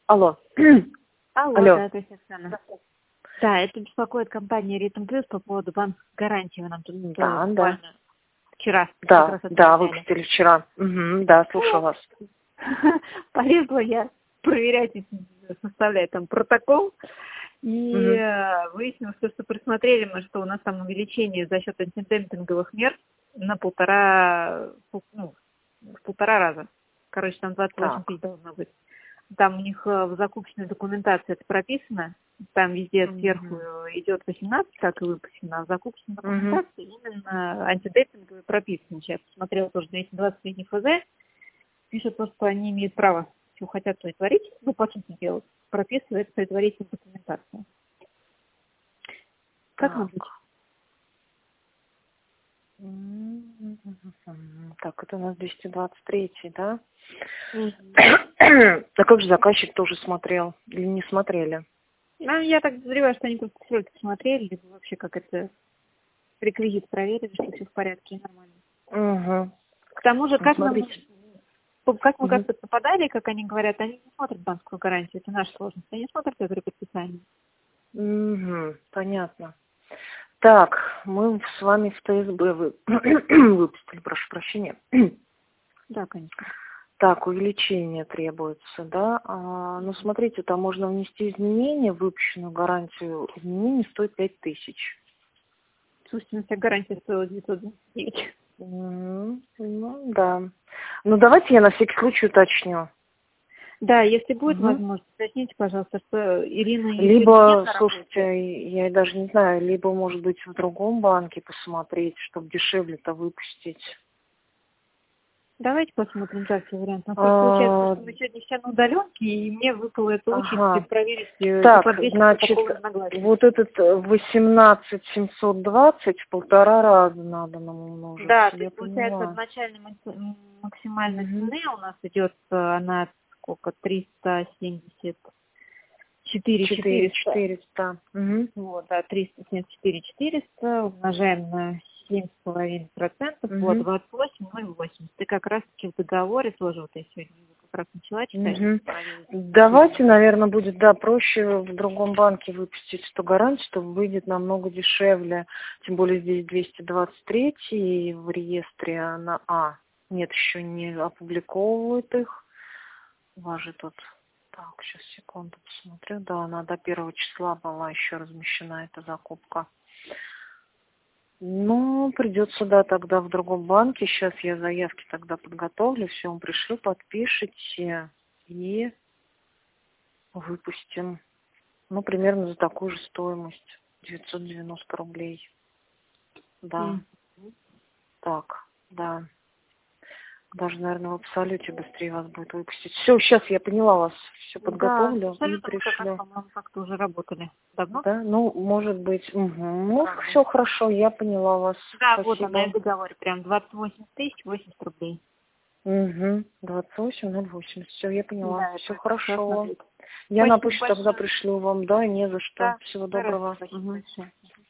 Алло. Алло, Алло. да, это Оксана. Да, это беспокоит компания Ритм Плюс по поводу банковской гарантии. Вы нам тут Да, буквально вчера как Да, раз да, отправляли. выпустили вчера. Да, слушаю вас. Полезла я проверять, составлять там протокол. И выяснилось, что присмотрели мы, что у нас там увеличение за счет антидемпинговых мер на в полтора раза. Короче, там 28 Так. тысяч должно быть. Там у них в закупочной документации это прописано. Там везде сверху идет 18, как и выпущено. А в закупочной документации именно антидемпинговые прописаны. Сейчас посмотрела тоже 223 ФЗ. Пишут то, что они имеют право, что хотят, то и творить. Ну, по сути дела, прописывает предварительную документацию. Как нам быть? Так, это у нас 223, да? А как же заказчик тоже смотрел? Или не смотрели? Ну, я так подозреваю, что они просто все это посмотрели, либо вообще как это реквизит проверили, что все в порядке и нормально. К тому же, как мы как-то попадали, как они говорят, они не смотрят банковскую гарантию, это наша сложность. Они смотрят это предписание. Понятно. Так, мы с вами в ТСБ выпустили, прошу прощения. Да, конечно. Так, увеличение требуется, да? Ну, смотрите, там можно внести изменения в выпущенную гарантию. Изменение стоит 5000. Слушайте, у нас гарантия стоила 929. Ну, да. Ну, давайте я на всякий случай уточню. Да, если будет возможность, уточните, пожалуйста, что Ирина Либо, слушайте, я даже не знаю, либо, может быть, в другом банке посмотреть, чтобы дешевле-то выпустить. Давайте посмотрим, как все варианты. Получается, что мы сегодня все на удаленке, и мне выпала эта участь проверить. Так, значит, вот этот 18720 в полтора раза надо нам умножить. Да, то есть, получается, от начальной максимальной цены у нас идет, она сколько, 374 400. Вот, да, 374 400 умножаем на 7,5%, вот 28,08. Ты как раз-таки в договоре тоже, вот я сегодня как раз начала читать. Давайте, наверное, будет, да, проще в другом банке выпустить эту гарантию, что выйдет намного дешевле. Тем более здесь 223 и в реестре на А. Нет, еще не опубликовывают их. У вас же тут... Так, сейчас, секунду, посмотрю. Да, она до 1 числа была еще размещена, эта закупка. Ну, придется, да, тогда в другом банке. Сейчас я заявки тогда подготовлю, все вам пришлю, подпишите и выпустим. Ну, примерно за такую же стоимость. 990 рублей. Да. Так, да. Даже, наверное, в Абсолюте быстрее вас будет выпустить. Все, сейчас я поняла вас. Все подготовлю и пришлю. По-моему, как-то уже работали. Давно? Да, ну, может быть. Ну, все хорошо, я поняла вас. Да, Спасибо. вот она в договоре, прям 28 тысяч 80 рублей. 28,080. Все, я поняла. Да, Все хорошо. Я Спасибо на почту тогда большое. пришлю вам, да, не за что. Да, Всего доброго. спасибо большое.